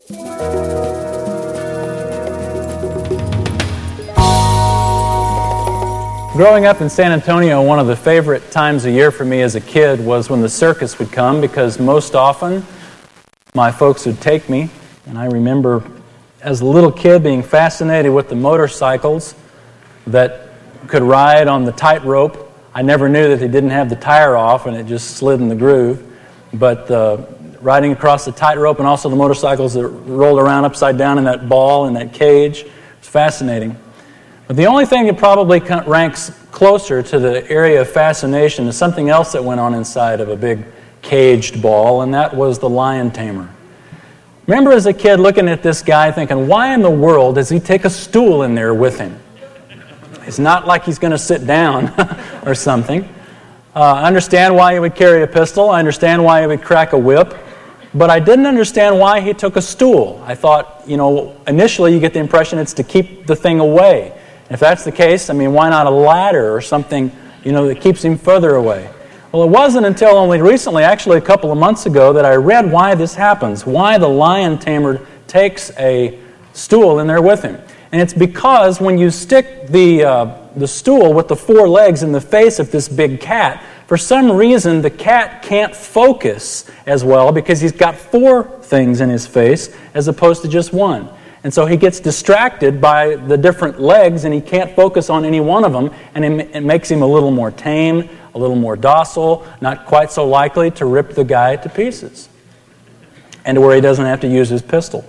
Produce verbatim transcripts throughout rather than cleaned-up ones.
Growing up in San Antonio, one of the favorite times of year for me as a kid was when the circus would come, because most often my folks would take me, and I remember as a little kid being fascinated with the motorcycles that could ride on the tightrope. I never knew that they didn't have the tire off and it just slid in the groove, but uh, riding across the tightrope, and also the motorcycles that rolled around upside down in that ball, in that cage, was fascinating. But the only thing that probably ranks closer to the area of fascination is something else that went on inside of a big caged ball, and that was the lion tamer. Remember as a kid looking at this guy thinking, why in the world does he take a stool in there with him? It's not like he's going to sit down or something. Uh, I understand why he would carry a pistol. I understand why he would crack a whip. But I didn't understand why he took a stool. I thought, you know, initially you get the impression it's to keep the thing away. If that's the case, I mean, why not a ladder or something, you know, that keeps him further away? Well, it wasn't until only recently, actually a couple of months ago, that I read why this happens, why the lion tamer takes a stool in there with him. And it's because when you stick the uh, the stool with the four legs in the face of this big cat, for some reason the cat can't focus as well because he's got four things in his face as opposed to just one. And so he gets distracted by the different legs and he can't focus on any one of them, and it, it makes him a little more tame, a little more docile, not quite so likely to rip the guy to pieces, and to where he doesn't have to use his pistol.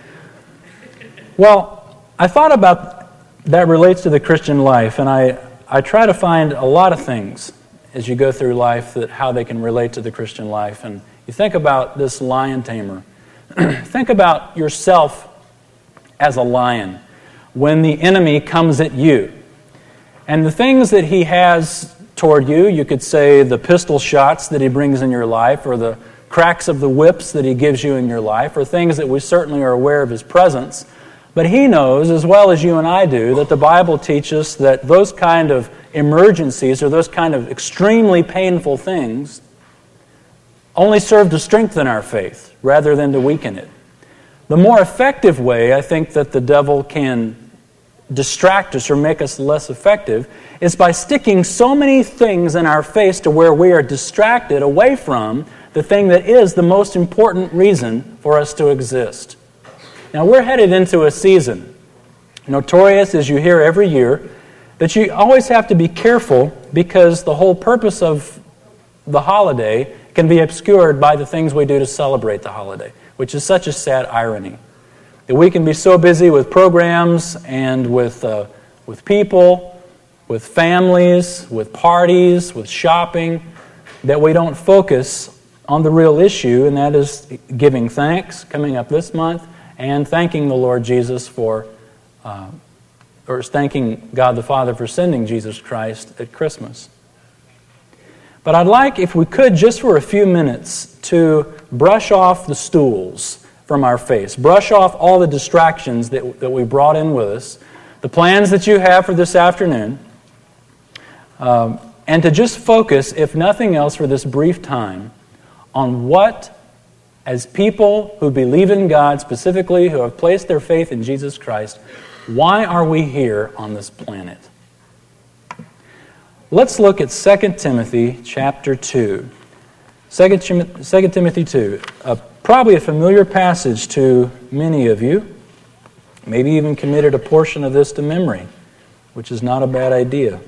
Well, I thought about that relates to the Christian life, and I, I try to find a lot of things as you go through life, that how they can relate to the Christian life. And you think about this lion tamer. Think about yourself as a lion when the enemy comes at you. And the things that he has toward you, you could say the pistol shots that he brings in your life, or the cracks of the whips that he gives you in your life, or things that we certainly are aware of his presence. But he knows, as well as you and I do, that the Bible teaches that those kind of emergencies, or those kind of extremely painful things, only serve to strengthen our faith rather than to weaken it. The more effective way, I think, that the devil can distract us or make us less effective is by sticking so many things in our face to where we are distracted away from the thing that is the most important reason for us to exist. Now, we're headed into a season, notorious as you hear every year, that you always have to be careful because the whole purpose of the holiday can be obscured by the things we do to celebrate the holiday, which is such a sad irony. That we can be so busy with programs and with uh, with people, with families, with parties, with shopping, that we don't focus on the real issue, and that is giving thanks, coming up this month, and thanking the Lord Jesus for, uh, or thanking God the Father for sending Jesus Christ at Christmas. But I'd like, if we could, just for a few minutes, to brush off the stools from our face. Brush off all the distractions that, that we brought in with us, the plans that you have for this afternoon, um, and to just focus, if nothing else for this brief time, on what, as people who believe in God, specifically who have placed their faith in Jesus Christ, why are we here on this planet? Let's look at Second Timothy chapter two. Second Timothy two, uh, probably a familiar passage to many of you. Maybe even committed a portion of this to memory, which is not a bad idea.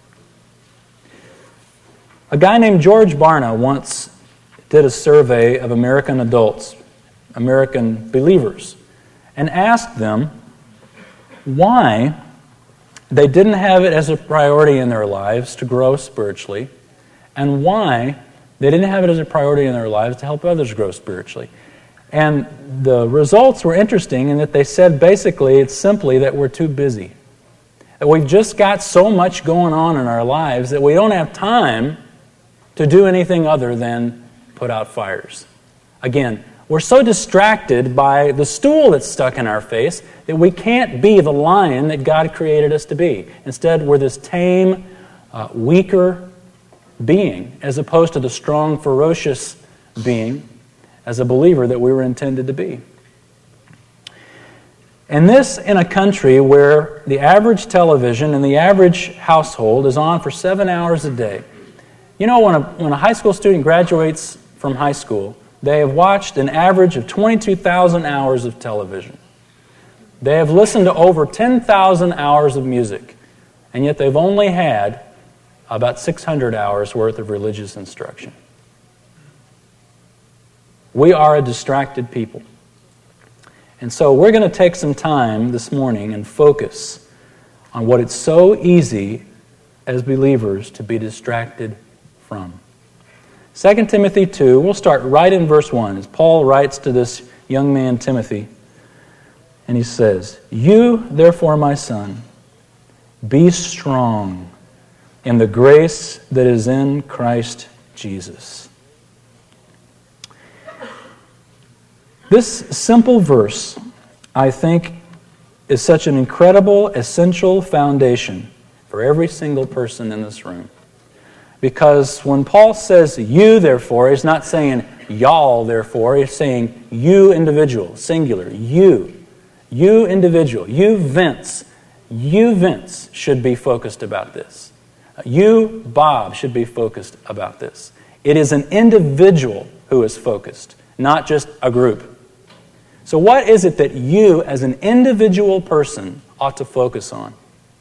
A guy named George Barna once did a survey of American adults, American believers, and asked them why they didn't have it as a priority in their lives to grow spiritually, and why they didn't have it as a priority in their lives to help others grow spiritually. And the results were interesting in that they said basically it's simply that we're too busy. That we've just got so much going on in our lives that we don't have time to do anything other than put out fires. Again, we're so distracted by the stool that's stuck in our face that we can't be the lion that God created us to be. Instead, we're this tame, uh, weaker being, as opposed to the strong, ferocious being as a believer that we were intended to be. And this in a country where the average television in the average household is on for seven hours a day. You know, when a, when a high school student graduates from high school, they have watched an average of twenty-two thousand hours of television. They have listened to over ten thousand hours of music, and yet they've only had about six hundred hours worth of religious instruction. We are a distracted people. And so we're going to take some time this morning and focus on what it's so easy as believers to be distracted from. Second Timothy two, we'll start right in verse one, as Paul writes to this young man Timothy. And he says, "You, therefore, my son, be strong in the grace that is in Christ Jesus." This simple verse, I think, is such an incredible, essential foundation for every single person in this room. Because when Paul says you, therefore, he's not saying y'all, therefore. He's saying you individual, singular, you. You individual, you Vince, you Vince should be focused about this. You, Bob, should be focused about this. It is an individual who is focused, not just a group. So what is it that you, as an individual person, ought to focus on?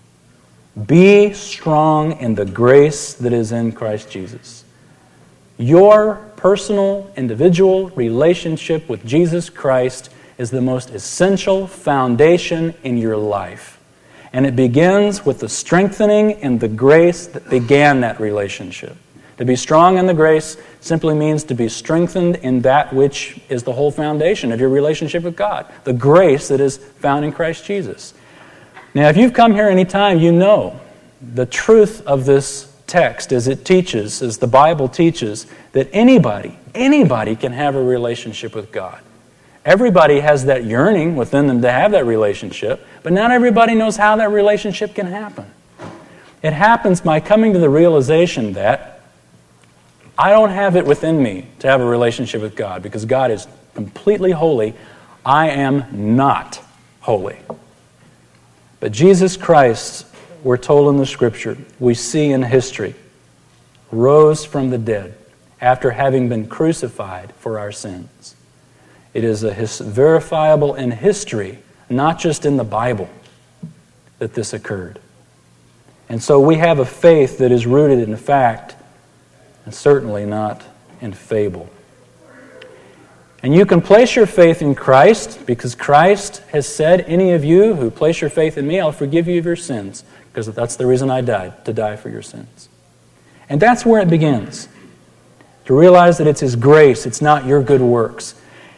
Be strong in the grace that is in Christ Jesus. Your personal, individual relationship with Jesus Christ is the most essential foundation in your life. And it begins with the strengthening in the grace that began that relationship. To be strong in the grace simply means to be strengthened in that which is the whole foundation of your relationship with God, the grace that is found in Christ Jesus. Now, if you've come here any time, you know the truth of this text as it teaches, as the Bible teaches, that anybody, anybody can have a relationship with God. Everybody has that yearning within them to have that relationship, but not everybody knows how that relationship can happen. It happens by coming to the realization that I don't have it within me to have a relationship with God because God is completely holy. I am not holy. But Jesus Christ, we're told in the Scripture, we see in history, rose from the dead after having been crucified for our sins. It is a his, verifiable in history, not just in the Bible, that this occurred. And so we have a faith that is rooted in fact, and certainly not in fable. And you can place your faith in Christ because Christ has said, any of you who place your faith in me, I'll forgive you of your sins, because that's the reason I died, to die for your sins. And that's where it begins. To realize that it's His grace, it's not your good works.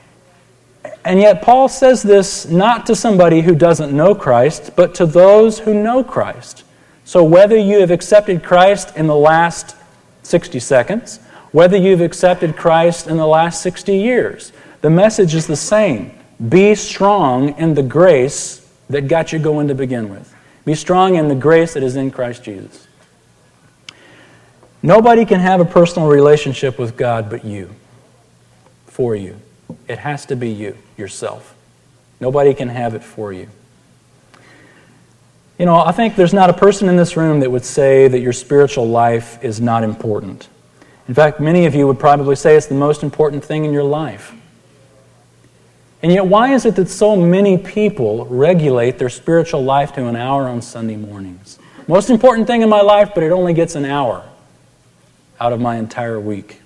And yet Paul says this not to somebody who doesn't know Christ, but to those who know Christ. So whether you have accepted Christ in the last sixty seconds, whether you've accepted Christ in the last sixty years, the message is the same. Be strong in the grace that got you going to begin with. Be strong in the grace that is in Christ Jesus. Nobody can have a personal relationship with God but you, for you. It has to be you, yourself. Nobody can have it for you. You know, I think there's not a person in this room that would say that your spiritual life is not important. In fact, many of you would probably say it's the most important thing in your life. And yet, why is it that so many people regulate their spiritual life to an hour on Sunday mornings? Most important thing in my life, but it only gets an hour out of my entire week.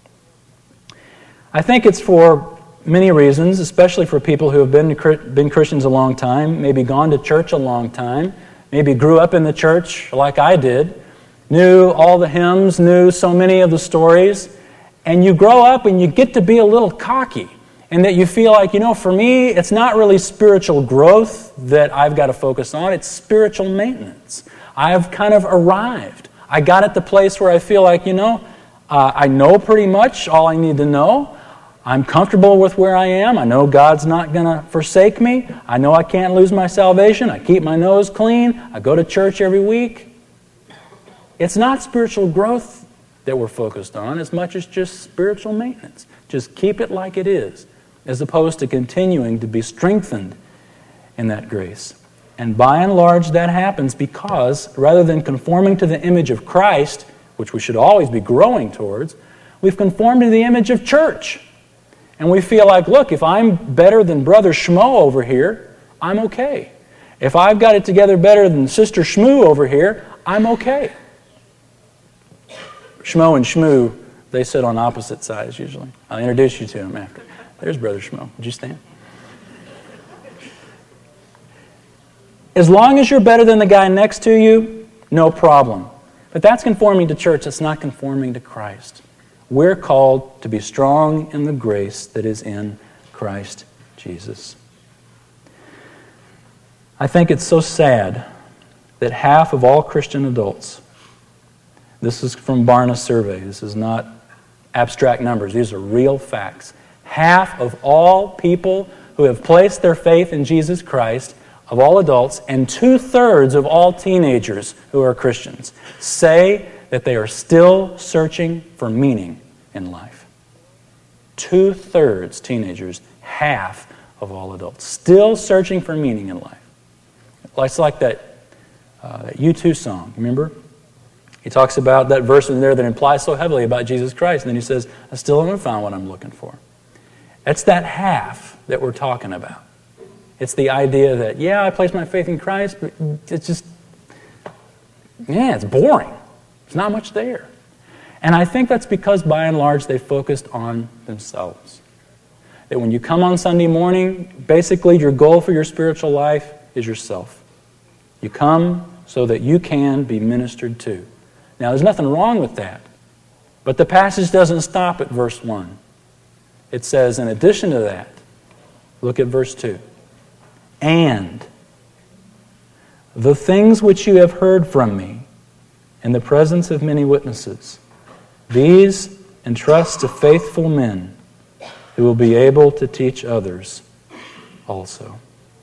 I think it's for many reasons, especially for people who have been been Christians a long time, maybe gone to church a long time, maybe grew up in the church like I did, knew all the hymns, knew so many of the stories, and you grow up and you get to be a little cocky, and that you feel like, you know, for me, it's not really spiritual growth that I've got to focus on, it's spiritual maintenance. I've kind of arrived. I got at the place where I feel like, you know, uh, I know pretty much all I need to know. I'm comfortable with where I am. I know God's not going to forsake me. I know I can't lose my salvation. I keep my nose clean. I go to church every week. It's not spiritual growth that we're focused on as much as just spiritual maintenance. Just keep it like it is, as opposed to continuing to be strengthened in that grace. And by and large, that happens because rather than conforming to the image of Christ, which we should always be growing towards, we've conformed to the image of church. And we feel like, look, if I'm better than Brother Schmo over here, I'm okay. If I've got it together better than Sister Shmoo over here, I'm okay. Schmo and Shmoo, they sit on opposite sides usually. I'll introduce you to them after. There's Brother Schmo. Would you stand? As long as you're better than the guy next to you, no problem. But that's conforming to church. That's not conforming to Christ. We're called to be strong in the grace that is in Christ Jesus. I think it's so sad that half of all Christian adults, this is from Barna's survey, this is not abstract numbers, these are real facts. Half of all people who have placed their faith in Jesus Christ, of all adults, and two-thirds of all teenagers who are Christians, say that they are still searching for meaning in life. Two-thirds teenagers, half of all adults, still searching for meaning in life. It's like that, uh, that U two song, remember? He talks about that verse in there that implies so heavily about Jesus Christ, and then he says, I still haven't found what I'm looking for. It's that half that we're talking about. It's the idea that, yeah, I place my faith in Christ, but it's just, yeah, it's boring. There's not much there. And I think that's because, by and large, they focused on themselves. That when you come on Sunday morning, basically your goal for your spiritual life is yourself. You come so that you can be ministered to. Now, there's nothing wrong with that. But the passage doesn't stop at verse one. It says, in addition to that, look at verse two. And the things which you have heard from me in the presence of many witnesses, these entrust to faithful men who will be able to teach others also.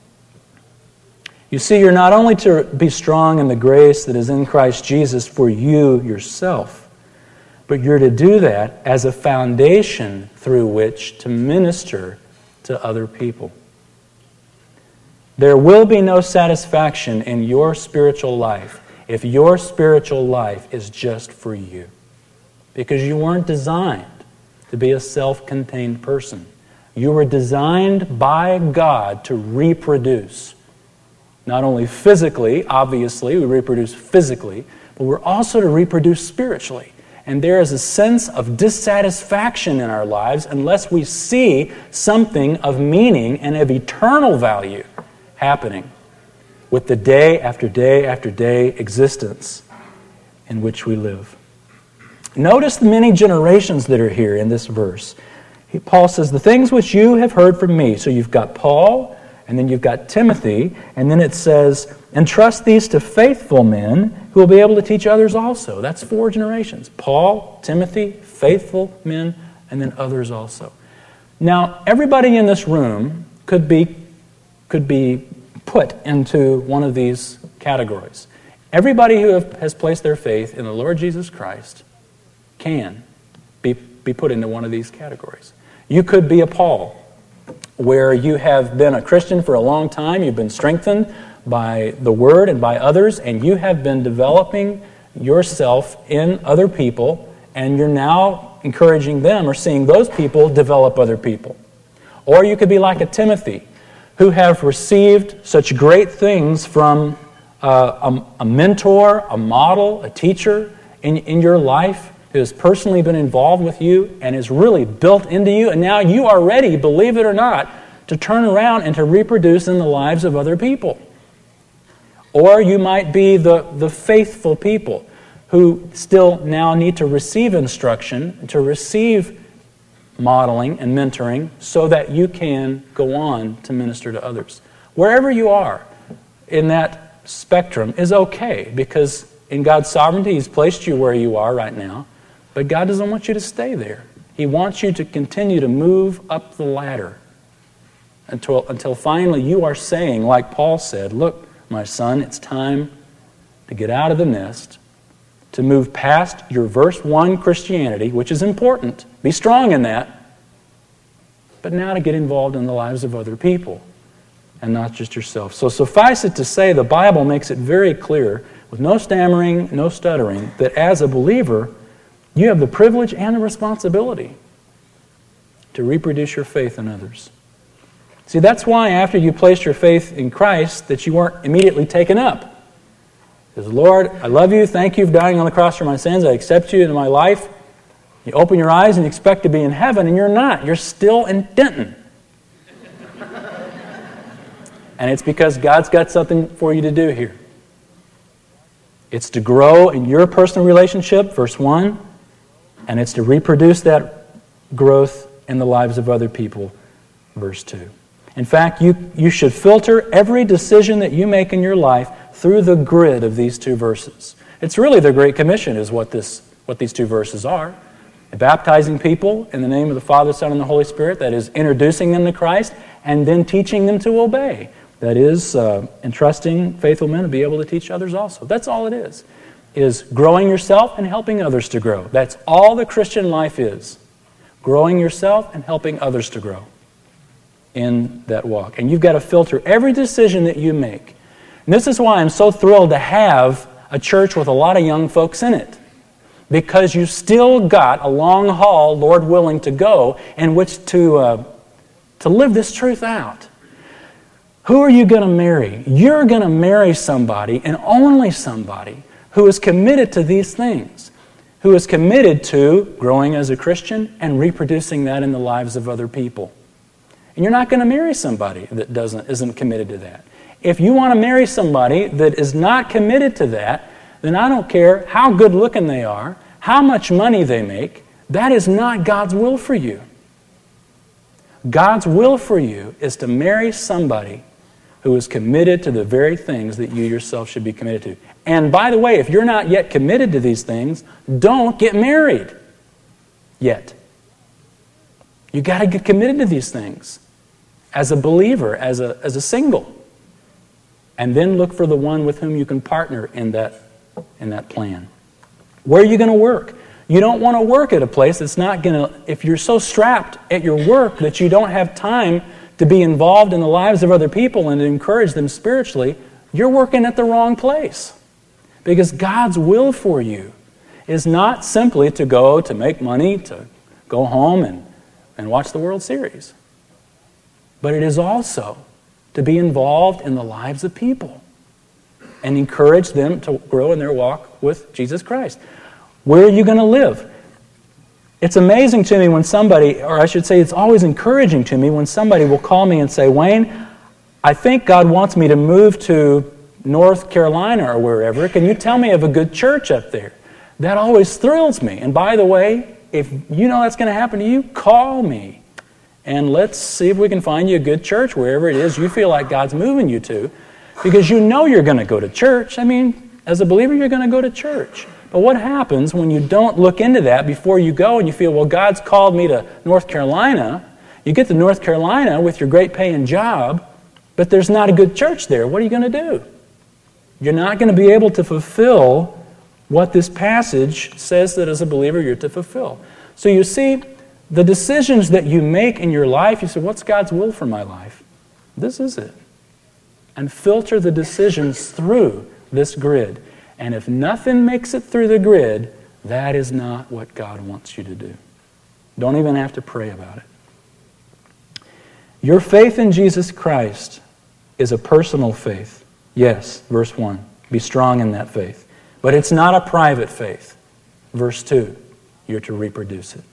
You see, you're not only to be strong in the grace that is in Christ Jesus for you yourself, but you're to do that as a foundation through which to minister to other people. There will be no satisfaction in your spiritual life if your spiritual life is just for you. Because you weren't designed to be a self-contained person. You were designed by God to reproduce. Not only physically, obviously, we reproduce physically, but we're also to reproduce spiritually. And there is a sense of dissatisfaction in our lives unless we see something of meaning and of eternal value happening with the day after day after day existence in which we live. Notice the many generations that are here in this verse. He, Paul says, the things which you have heard from me. So you've got Paul, and then you've got Timothy, and then it says, entrust these to faithful men who will be able to teach others also. That's four generations. Paul, Timothy, faithful men, and then others also. Now, everybody in this room could be, could be put into one of these categories. Everybody who have, has placed their faith in the Lord Jesus Christ can be, be put into one of these categories. You could be a Paul, where you have been a Christian for a long time, you've been strengthened by the Word and by others, and you have been developing yourself in other people, and you're now encouraging them or seeing those people develop other people. Or you could be like a Timothy, who have received such great things from uh, a, a mentor, a model, a teacher in, in your life, who has personally been involved with you and is really built into you, and now you are ready, believe it or not, to turn around and to reproduce in the lives of other people. Or you might be the, the faithful people who still now need to receive instruction, to receive modeling and mentoring so that you can go on to minister to others. Wherever you are in that spectrum is okay, because in God's sovereignty, He's placed you where you are right now. But God doesn't want you to stay there. He wants you to continue to move up the ladder until, until finally you are saying, like Paul said, look, my son, it's time to get out of the nest, to move past your verse one Christianity, which is important. Be strong in that. But now to get involved in the lives of other people and not just yourself. So suffice it to say, the Bible makes it very clear, with no stammering, no stuttering, that as a believer, you have the privilege and the responsibility to reproduce your faith in others. See, that's why after you placed your faith in Christ, that you weren't immediately taken up. Because, Lord, I love you, thank you for dying on the cross for my sins, I accept you into my life. You open your eyes and you expect to be in heaven, and you're not. You're still in Denton. And it's because God's got something for you to do here. It's to grow in your personal relationship, verse one, and it's to reproduce that growth in the lives of other people, verse two. In fact, you, you should filter every decision that you make in your life through the grid of these two verses. It's really the Great Commission is what this what these two verses are. Baptizing people in the name of the Father, Son, and the Holy Spirit, that is introducing them to Christ, and then teaching them to obey. That is uh, entrusting faithful men to be able to teach others also. That's all it is, is growing yourself and helping others to grow. That's all the Christian life is, growing yourself and helping others to grow in that walk. And you've got to filter every decision that you make. And this is why I'm so thrilled to have a church with a lot of young folks in it. Because you've still got a long haul, Lord willing, to go in which to, uh, to live this truth out. Who are you going to marry? You're going to marry somebody, and only somebody, who is committed to these things, who is committed to growing as a Christian and reproducing that in the lives of other people. And you're not going to marry somebody that doesn't isn't committed to that. If you want to marry somebody that is not committed to that, then I don't care how good looking they are, how much money they make, that is not God's will for you. God's will for you is to marry somebody who is committed to the very things that you yourself should be committed to. And by the way, if you're not yet committed to these things, don't get married yet. You got to get committed to these things as a believer, as a, as a single. And then look for the one with whom you can partner in that, in that plan. Where are you going to work? You don't want to work at a place that's not going to, if you're so strapped at your work that you don't have time to be involved in the lives of other people and to encourage them spiritually, you're working at the wrong place. Because God's will for you is not simply to go to make money, to go home and, and watch the World Series. But it is also to be involved in the lives of people and encourage them to grow in their walk with Jesus Christ. Where are you going to live? It's amazing to me when somebody, or I should say it's always encouraging to me when somebody will call me and say, Wayne, I think God wants me to move to North Carolina or wherever. Can you tell me of a good church up there? That always thrills me. And by the way, if you know that's going to happen to you, call me. And let's see if we can find you a good church wherever it is you feel like God's moving you to. Because you know you're going to go to church. I mean, as a believer, you're going to go to church. But what happens when you don't look into that before you go and you feel, well, God's called me to North Carolina. You get to North Carolina with your great paying job, but there's not a good church there. What are you going to do? You're not going to be able to fulfill what this passage says that as a believer you're to fulfill. So you see, the decisions that you make in your life, you say, what's God's will for my life? This is it. And filter the decisions through this grid. And if nothing makes it through the grid, that is not what God wants you to do. Don't even have to pray about it. Your faith in Jesus Christ is a personal faith. Yes, verse one, be strong in that faith. But it's not a private faith. Verse two, you're to reproduce it.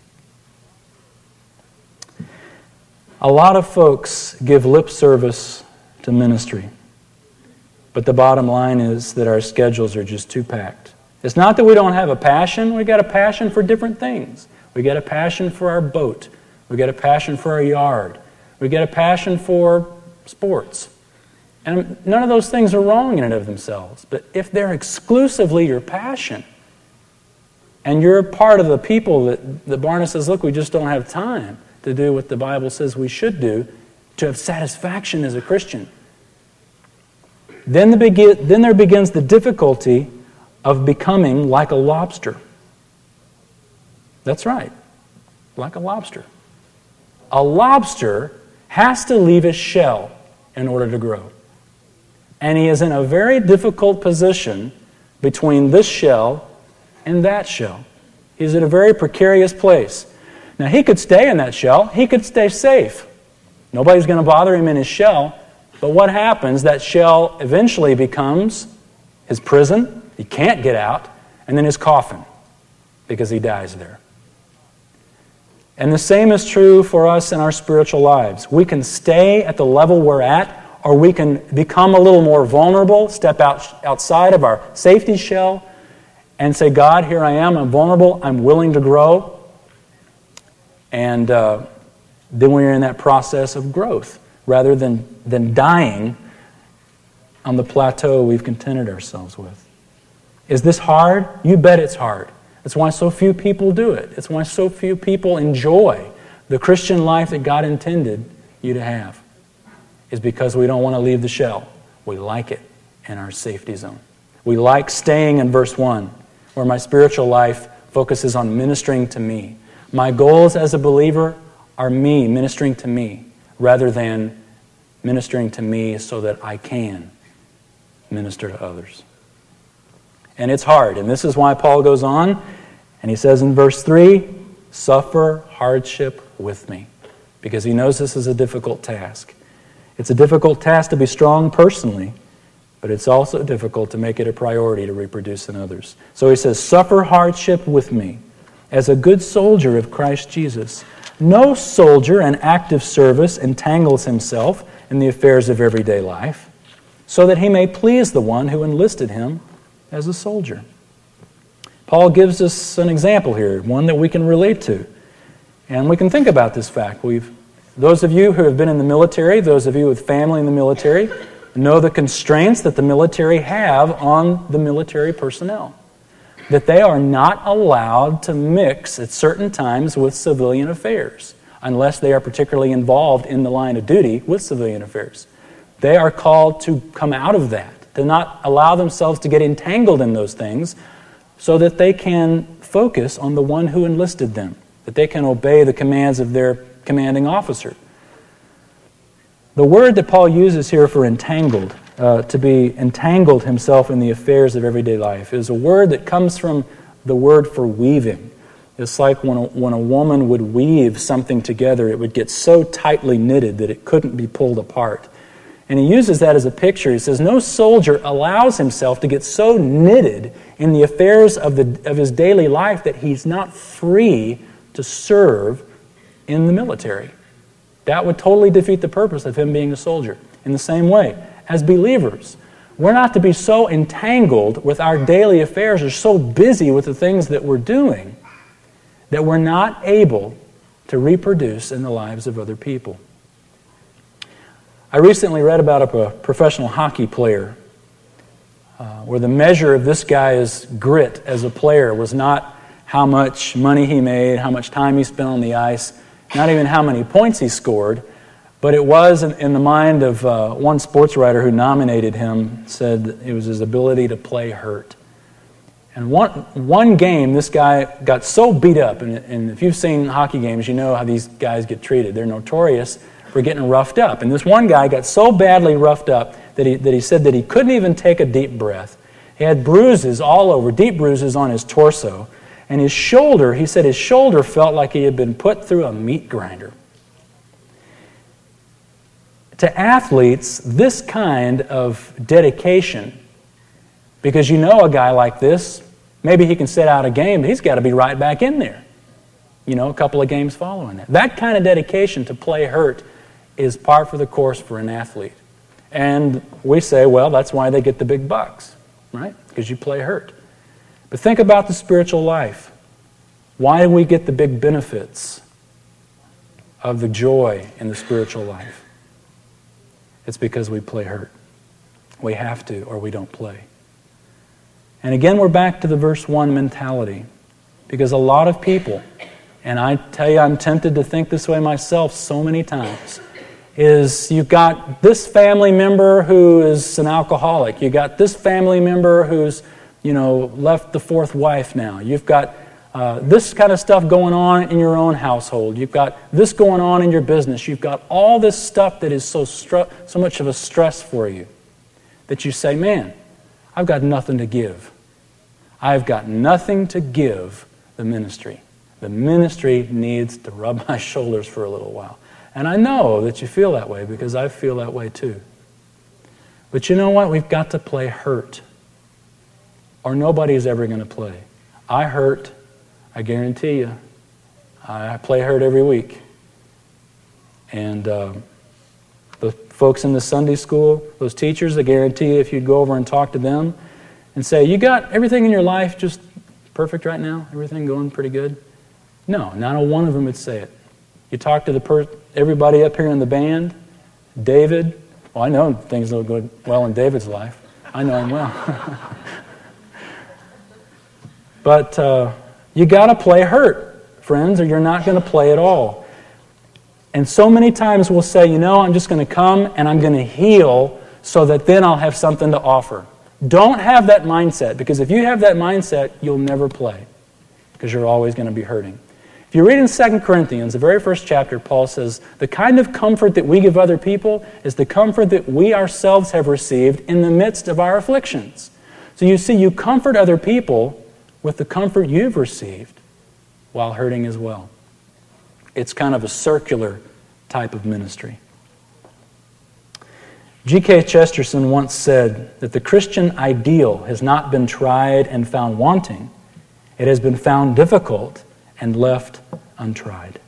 A lot of folks give lip service to ministry. But the bottom line is that our schedules are just too packed. It's not that we don't have a passion. We've got a passion for different things. We've got a passion for our boat. We've got a passion for our yard. We've got a passion for sports. And none of those things are wrong in and of themselves. But if they're exclusively your passion, and you're part of the people that, that Barna says, look, we just don't have time to do what the Bible says we should do to have satisfaction as a Christian, Then, the begin, then there begins the difficulty of becoming like a lobster. That's right, like a lobster. A lobster has to leave its shell in order to grow. And he is in a very difficult position between this shell and that shell. He's in a very precarious place. Now, he could stay in that shell. He could stay safe. Nobody's going to bother him in his shell. But what happens? That shell eventually becomes his prison. He can't get out. And then his coffin, because he dies there. And the same is true for us in our spiritual lives. We can stay at the level we're at, or we can become a little more vulnerable, step out outside of our safety shell, and say, God, here I am, I'm vulnerable, I'm willing to grow. And uh, then we're in that process of growth, rather than, than dying on the plateau we've contented ourselves with. Is this hard? You bet it's hard. That's why so few people do it. It's why so few people enjoy the Christian life that God intended you to have. Is because we don't want to leave the shell. We like it in our safety zone. We like staying in verse one, where my spiritual life focuses on ministering to me. My goals as a believer are me, ministering to me, rather than ministering to me so that I can minister to others. And it's hard. And this is why Paul goes on, and he says in verse three, suffer hardship with me. Because he knows this is a difficult task. It's a difficult task to be strong personally, but it's also difficult to make it a priority to reproduce in others. So he says, suffer hardship with me as a good soldier of Christ Jesus. No soldier in active service entangles himself in the affairs of everyday life, so that he may please the one who enlisted him as a soldier. Paul gives us an example here, one that we can relate to. And we can think about this fact. We've Those of you who have been in the military, those of you with family in the military, know the constraints that the military have on the military personnel. That they are not allowed to mix at certain times with civilian affairs, unless they are particularly involved in the line of duty with civilian affairs. They are called to come out of that, to not allow themselves to get entangled in those things, so that they can focus on the one who enlisted them, that they can obey the commands of their commanding officer. The word that Paul uses here for entangled, uh, to be entangled himself in the affairs of everyday life, is a word that comes from the word for weaving. It's like when a, when a woman would weave something together, it would get so tightly knitted that it couldn't be pulled apart. And he uses that as a picture. He says, no soldier allows himself to get so knitted in the affairs of, the, of his daily life that he's not free to serve in the military. That would totally defeat the purpose of him being a soldier. In the same way, as believers, we're not to be so entangled with our daily affairs or so busy with the things that we're doing that we're not able to reproduce in the lives of other people. I recently read about a professional hockey player uh, where the measure of this guy's grit as a player was not how much money he made, how much time he spent on the ice, not even how many points he scored, but it was in, in the mind of uh, one sports writer who nominated him, said it was his ability to play hurt. And one one game, this guy got so beat up, and, and if you've seen hockey games, you know how these guys get treated. They're notorious for getting roughed up. And this one guy got so badly roughed up that he, that he said that he couldn't even take a deep breath. He had bruises all over, deep bruises on his torso. And his shoulder, he said his shoulder felt like he had been put through a meat grinder. To athletes, this kind of dedication, because you know a guy like this, maybe he can sit out a game, but he's got to be right back in there. You know, a couple of games following that. That kind of dedication to play hurt is par for the course for an athlete. And we say, well, that's why they get the big bucks, right? Because you play hurt. But think about the spiritual life. Why do we get the big benefits of the joy in the spiritual life? It's because we play hurt. We have to, or we don't play. And again, we're back to the verse one mentality. Because a lot of people, and I tell you, I'm tempted to think this way myself so many times, is you've got this family member who is an alcoholic. You've got this family member who's, you know, left the fourth wife now. You've got uh, this kind of stuff going on in your own household. You've got this going on in your business. You've got all this stuff that is so stru- so much of a stress for you that you say, man, I've got nothing to give. I've got nothing to give the ministry. The ministry needs to rub my shoulders for a little while. And I know that you feel that way because I feel that way too. But you know what? We've got to play hurt, or nobody's ever going to play. I hurt, I guarantee you. I play hurt every week. And uh, the folks in the Sunday school, those teachers, I guarantee you if you'd go over and talk to them and say, you got everything in your life just perfect right now? Everything going pretty good? No, not a one of them would say it. You talk to the per- everybody up here in the band, David. Well, I know things don't go well in David's life. I know him well. But uh, you got to play hurt, friends, or you're not going to play at all. And so many times we'll say, you know, I'm just going to come and I'm going to heal so that then I'll have something to offer. Don't have that mindset, because if you have that mindset, you'll never play, because you're always going to be hurting. If you read in Second Corinthians, the very first chapter, Paul says, the kind of comfort that we give other people is the comfort that we ourselves have received in the midst of our afflictions. So you see, you comfort other people with the comfort you've received while hurting as well. It's kind of a circular type of ministry. G K Chesterton once said that the Christian ideal has not been tried and found wanting. It has been found difficult and left untried.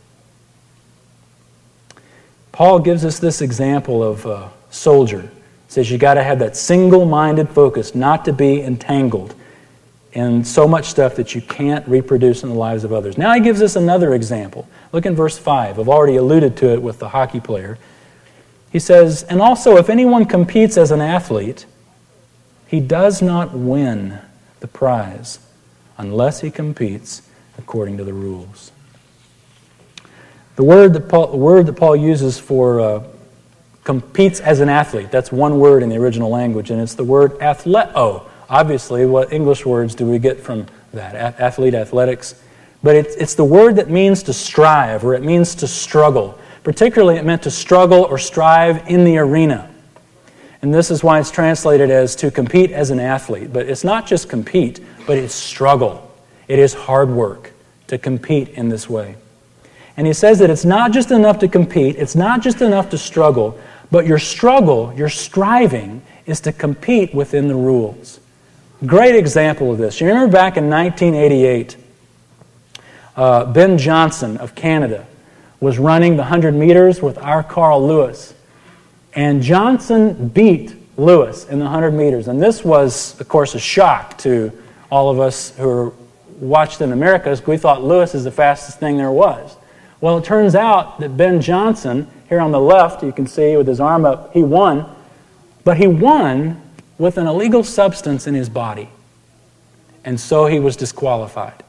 Paul gives us this example of a soldier. He says you got to have that single-minded focus, not to be entangled in so much stuff that you can't reproduce in the lives of others. Now he gives us another example. Look in verse five. I've already alluded to it with the hockey player. He says, and also if anyone competes as an athlete, he does not win the prize unless he competes according to the rules. The word that Paul, the word that Paul uses for uh, competes as an athlete, that's one word in the original language, and it's the word athleo. Obviously, what English words do we get from that? A- athlete, athletics. But it's, it's the word that means to strive, or it means to struggle. Particularly, it meant to struggle or strive in the arena. And this is why it's translated as to compete as an athlete. But it's not just compete, but it's struggle. It is hard work to compete in this way. And he says that it's not just enough to compete, it's not just enough to struggle, but your struggle, your striving, is to compete within the rules. Great example of this. You remember back in nineteen eighty-eight, uh, Ben Johnson of Canada was running the one hundred meters with our Carl Lewis. And Johnson beat Lewis in the one hundred meters. And this was, of course, a shock to all of us who were watched in America, because we thought Lewis is the fastest thing there was. Well, it turns out that Ben Johnson, here on the left, you can see with his arm up, he won. But he won with an illegal substance in his body. And so he was disqualified.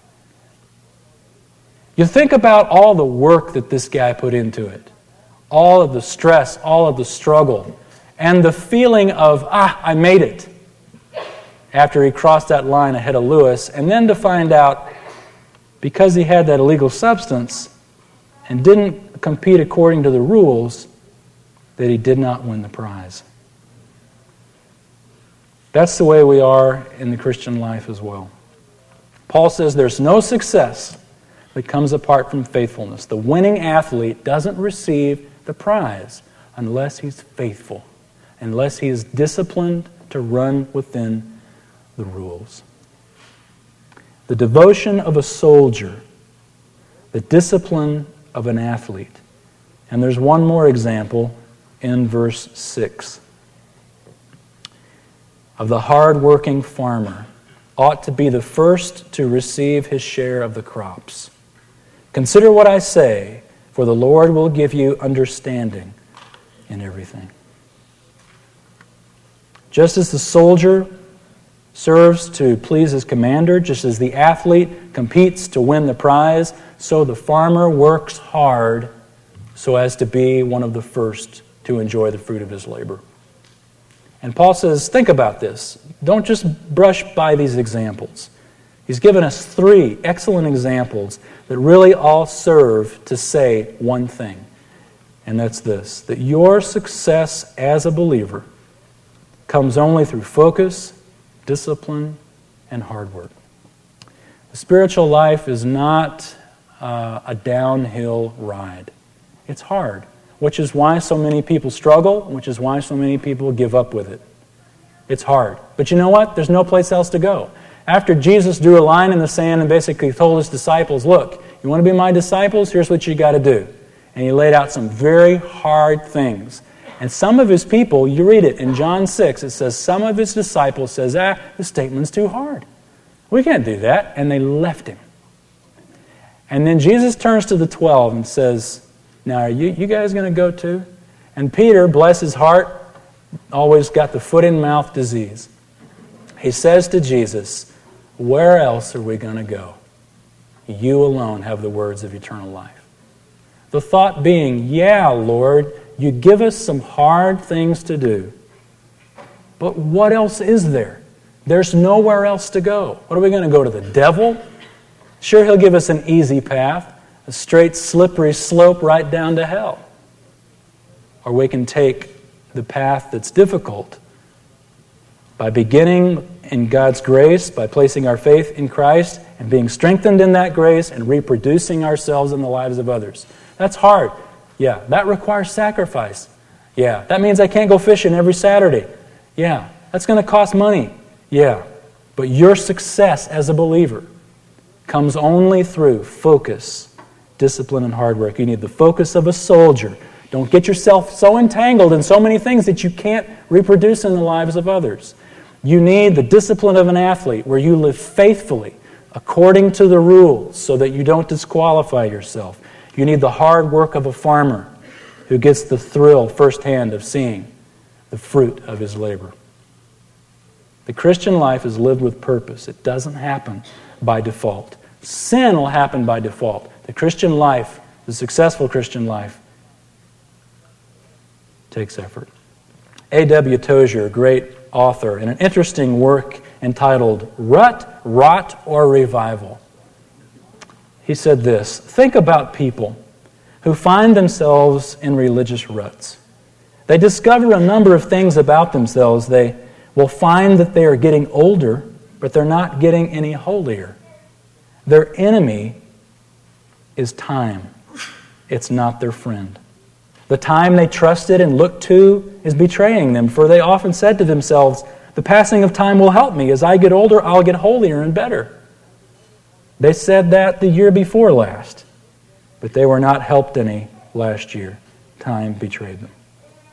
You think about all the work that this guy put into it. All of the stress, all of the struggle, and the feeling of, ah, I made it, after he crossed that line ahead of Lewis, and then to find out, because he had that illegal substance and didn't compete according to the rules, that he did not win the prize. That's the way we are in the Christian life as well. Paul says there's no success that comes apart from faithfulness. The winning athlete doesn't receive the prize unless he's faithful, unless he is disciplined to run within the rules. The devotion of a soldier, the discipline of an athlete. And there's one more example in verse six. Of the hard-working farmer ought to be the first to receive his share of the crops. Consider what I say, for the Lord will give you understanding in everything. Just as the soldier serves to please his commander, just as the athlete competes to win the prize, so the farmer works hard so as to be one of the first to enjoy the fruit of his labor. And Paul says, think about this. Don't just brush by these examples. He's given us three excellent examples that really all serve to say one thing. And that's this, that your success as a believer comes only through focus, discipline, and hard work. The spiritual life is not uh, a downhill ride. It's hard, which is why so many people struggle, which is why so many people give up with it. It's hard. But you know what? There's no place else to go. After Jesus drew a line in the sand and basically told his disciples, look, you want to be my disciples? Here's what you got to do. And he laid out some very hard things. And some of his people, you read it in John six, it says some of his disciples says, ah, the statement's too hard. We can't do that. And they left him. And then Jesus turns to the twelve and says, now are you, you guys going to go too? And Peter, bless his heart, always got the foot in mouth disease. He says to Jesus, where else are we going to go? You alone have the words of eternal life. The thought being, yeah, Lord, you give us some hard things to do. But what else is there? There's nowhere else to go. What are we going to go to the devil? Sure, he'll give us an easy path, a straight, slippery slope right down to hell. Or we can take the path that's difficult by beginning in God's grace, by placing our faith in Christ and being strengthened in that grace and reproducing ourselves in the lives of others. That's hard. Yeah. That requires sacrifice. Yeah. That means I can't go fishing every Saturday. Yeah. That's going to cost money. Yeah. But your success as a believer comes only through focus, discipline, and hard work. You need the focus of a soldier. Don't get yourself so entangled in so many things that you can't reproduce in the lives of others. You need the discipline of an athlete where you live faithfully according to the rules so that you don't disqualify yourself. You need the hard work of a farmer who gets the thrill firsthand of seeing the fruit of his labor. The Christian life is lived with purpose. It doesn't happen by default. Sin will happen by default. The Christian life, the successful Christian life, takes effort. A W Tozier, a great author, in an interesting work entitled Rut, Rot, or Revival, he said this, think about people who find themselves in religious ruts. They discover a number of things about themselves. They will find that they are getting older, but they're not getting any holier. Their enemy is time. It's not their friend. The time they trusted and looked to is betraying them, for they often said to themselves, the passing of time will help me. As I get older, I'll get holier and better. They said that the year before last, but they were not helped any last year. Time betrayed them.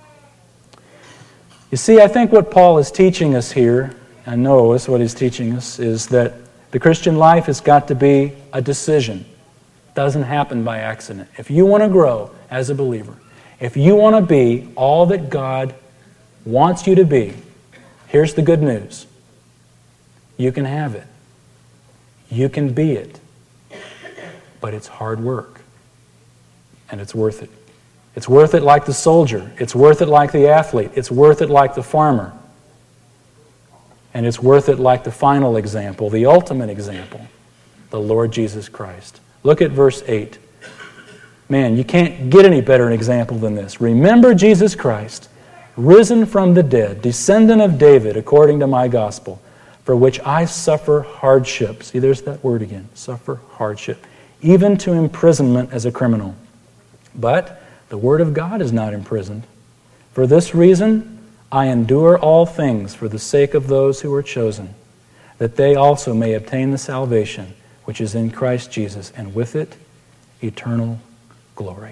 You see, I think what Paul is teaching us here, I know it's what he's teaching us, is that the Christian life has got to be a decision. It doesn't happen by accident. If you want to grow as a believer, if you want to be all that God wants you to be, here's the good news. You can have it. You can be it. But it's hard work. And it's worth it. It's worth it like the soldier. It's worth it like the athlete. It's worth it like the farmer. And it's worth it like the final example, the ultimate example, the Lord Jesus Christ. Look at verse eight. Man, you can't get any better an example than this. Remember Jesus Christ, risen from the dead, descendant of David, according to my gospel, for which I suffer hardship. See, there's that word again, suffer hardship, even to imprisonment as a criminal. But the word of God is not imprisoned. For this reason, I endure all things for the sake of those who are chosen, that they also may obtain the salvation which is in Christ Jesus, and with it, eternal glory.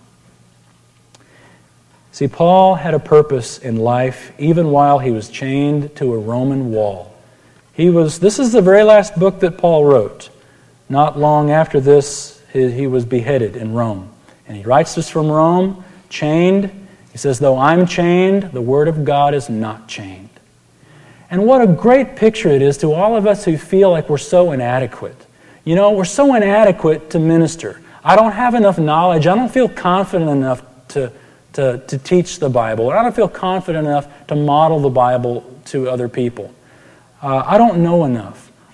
See, Paul had a purpose in life even while he was chained to a Roman wall. He was. This is the very last book that Paul wrote. Not long after this, he, he was beheaded in Rome. And he writes this from Rome, chained. He says, though I'm chained, the Word of God is not chained. And what a great picture it is to all of us who feel like we're so inadequate. You know, we're so inadequate to minister. I don't have enough knowledge. I don't feel confident enough to, to, to teach the Bible. Or I don't feel confident enough to model the Bible to other people. Uh, I don't know enough.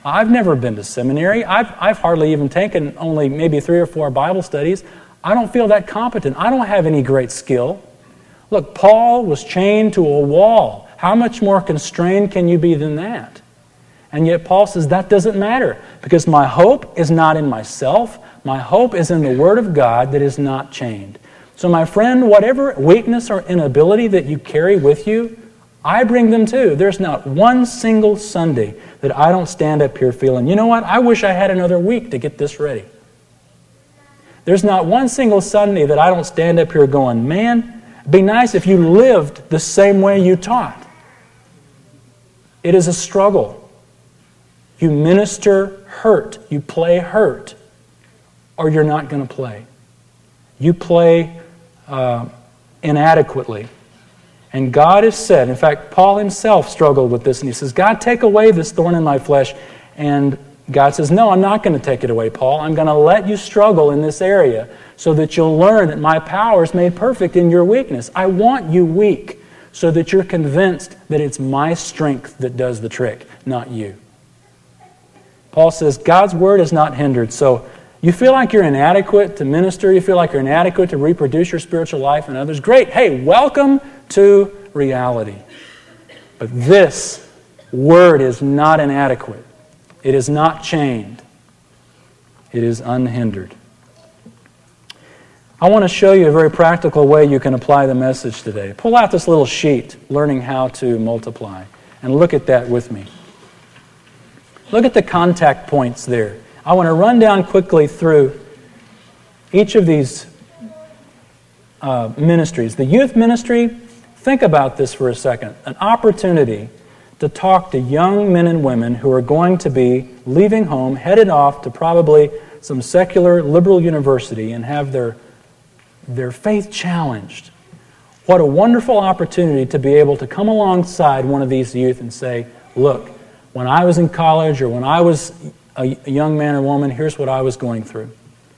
I've never been to seminary. I've, I've hardly even taken only maybe three or four Bible studies. I don't feel that competent. I don't have any great skill. Look, Paul was chained to a wall. How much more constrained can you be than that? And yet Paul says that doesn't matter, because my hope is not in myself. My hope is in the Word of God that is not chained. So my friend, whatever weakness or inability that you carry with you, I bring them too. There's not one single Sunday that I don't stand up here feeling, you know what, I wish I had another week to get this ready. There's not one single Sunday that I don't stand up here going, man, it'd be nice if you lived the same way you taught. It is a struggle. You minister hurt. You play hurt. Or you're not going to play. You play uh, inadequately. And God has said, in fact, Paul himself struggled with this, and he says, God, take away this thorn in my flesh. And God says, no, I'm not going to take it away, Paul. I'm going to let you struggle in this area so that you'll learn that my power is made perfect in your weakness. I want you weak so that you're convinced that it's my strength that does the trick, not you. Paul says God's Word is not hindered. So you feel like you're inadequate to minister, you feel like you're inadequate to reproduce your spiritual life in others. Great. Hey, welcome to reality. But this Word is not inadequate. It is not chained. It is unhindered. I want to show you a very practical way you can apply the message today. Pull out this little sheet, Learning How to Multiply, and look at that with me. Look at the contact points there. I want to run down quickly through each of these uh, ministries. The youth ministry, think about this for a second. An opportunity to talk to young men and women who are going to be leaving home, headed off to probably some secular liberal university and have their, their faith challenged. What a wonderful opportunity to be able to come alongside one of these youth and say, look, when I was in college or when I was a young man or woman, here's what I was going through.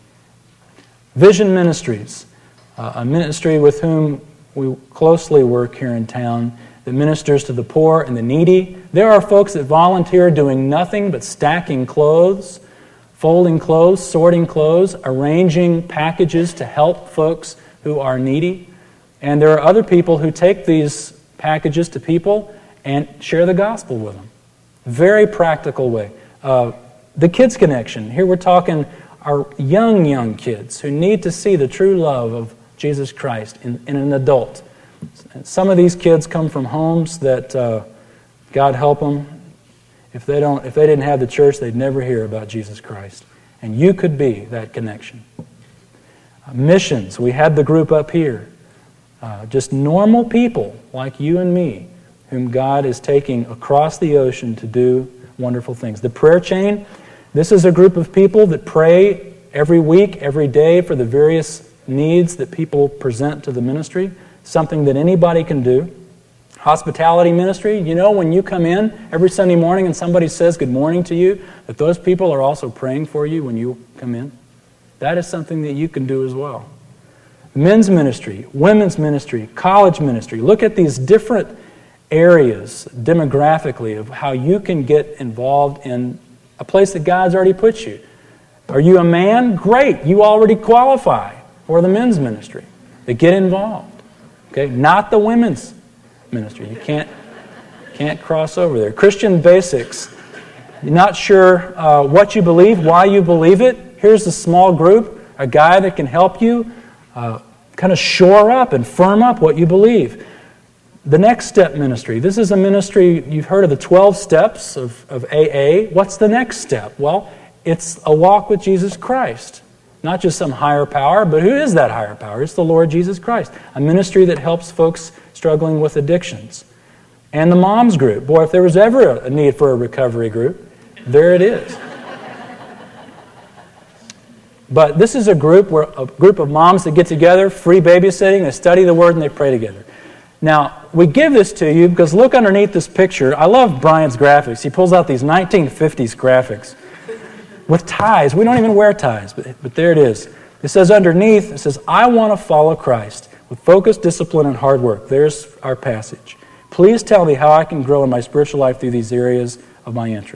Vision Ministries, uh, a ministry with whom we closely work here in town that ministers to the poor and the needy. There are folks that volunteer doing nothing but stacking clothes, folding clothes, sorting clothes, arranging packages to help folks who are needy. And there are other people who take these packages to people and share the gospel with them. Very practical way. Uh, the Kids Connection. Here we're talking our young, young kids who need to see the true love of Jesus Christ in, in an adult. Some of these kids come from homes that, uh, God help them, if they don't, if they didn't have the church, they'd never hear about Jesus Christ. And you could be that connection. Uh, missions. We had the group up here. Uh, just normal people like you and me, whom God is taking across the ocean to do wonderful things. The prayer chain, this is a group of people that pray every week, every day for the various needs that people present to the ministry, something that anybody can do. Hospitality ministry, you know, when you come in every Sunday morning and somebody says good morning to you, that those people are also praying for you when you come in. That is something that you can do as well. Men's ministry, women's ministry, college ministry. Look at these different areas demographically of how you can get involved in a place that God's already put you. Are you a man? Great. You already qualify for the men's ministry. But get involved. Okay? Not the women's ministry. You can't, can't cross over there. Christian basics. You're not sure uh, what you believe, why you believe it. Here's a small group, a guy that can help you uh, kind of shore up and firm up what you believe. The Next Step ministry. This is a ministry, you've heard of the twelve steps of, of A A. What's the next step? Well, it's a walk with Jesus Christ. Not just some higher power, but who is that higher power? It's the Lord Jesus Christ. A ministry that helps folks struggling with addictions. And the moms group. Boy, if there was ever a need for a recovery group, there it is. But this is a group where a group of moms that get together, free babysitting, they study the Word and they pray together. Now, we give this to you because look underneath this picture. I love Brian's graphics. He pulls out these nineteen fifties graphics with ties. We don't even wear ties, but, but there it is. It says underneath, it says, I want to follow Christ with focus, discipline, and hard work. There's our passage. Please tell me how I can grow in my spiritual life through these areas of my interest.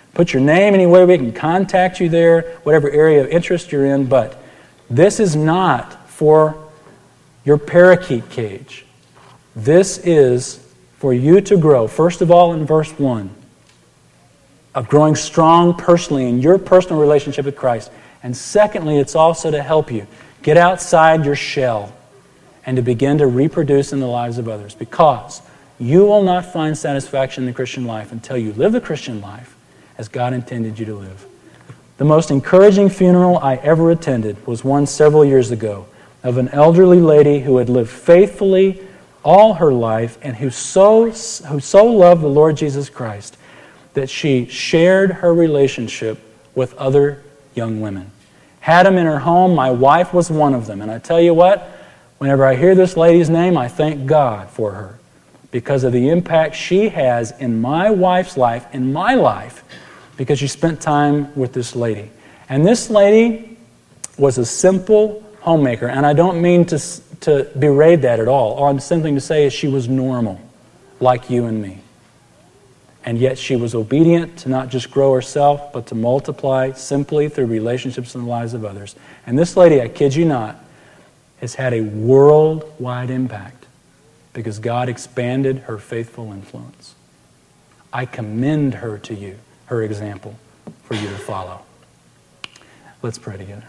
put your name anywhere we can contact you there, whatever area of interest you're in, but this is not for your parakeet cage. This is for you to grow, first of all in verse one, of growing strong personally in your personal relationship with Christ. And secondly, it's also to help you get outside your shell and to begin to reproduce in the lives of others, because you will not find satisfaction in the Christian life until you live the Christian life as God intended you to live. The most encouraging funeral I ever attended was one several years ago of an elderly lady who had lived faithfully all her life and who so, who so loved the Lord Jesus Christ that she shared her relationship with other young women. Had them in her home. My wife was one of them. And I tell you what, whenever I hear this lady's name, I thank God for her because of the impact she has in my wife's life, in my life, because she spent time with this lady. And this lady was a simple homemaker, and I don't mean to, to berate that at all. All I'm simply to say is she was normal, like you and me. And yet she was obedient to not just grow herself, but to multiply simply through relationships in the lives of others. And this lady, I kid you not, has had a worldwide impact because God expanded her faithful influence. I commend her to you, her example, for you to follow. Let's pray together.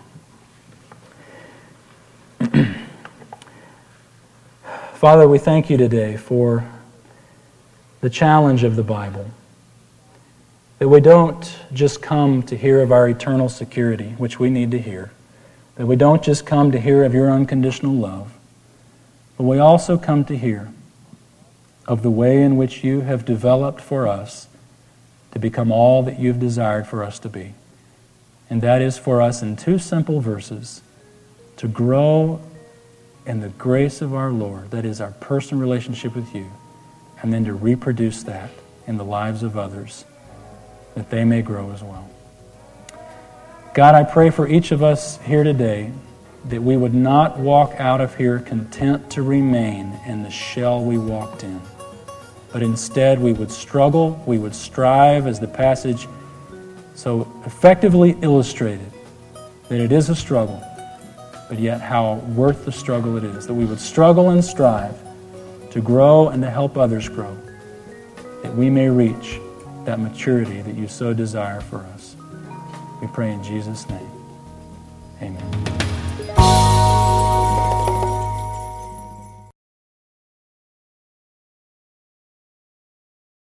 Father, we thank you today for the challenge of the Bible, that we don't just come to hear of our eternal security, which we need to hear, that we don't just come to hear of your unconditional love, but we also come to hear of the way in which you have developed for us to become all that you've desired for us to be. And that is for us in two simple verses, to grow in the grace of our Lord, that is our personal relationship with you, and then to reproduce that in the lives of others, that they may grow as well. God, I pray for each of us here today that we would not walk out of here content to remain in the shell we walked in, but instead we would struggle, we would strive, as the passage so effectively illustrated, that it is a struggle, but yet how worth the struggle it is, that we would struggle and strive to grow and to help others grow, that we may reach that maturity that you so desire for us. We pray in Jesus' name. Amen.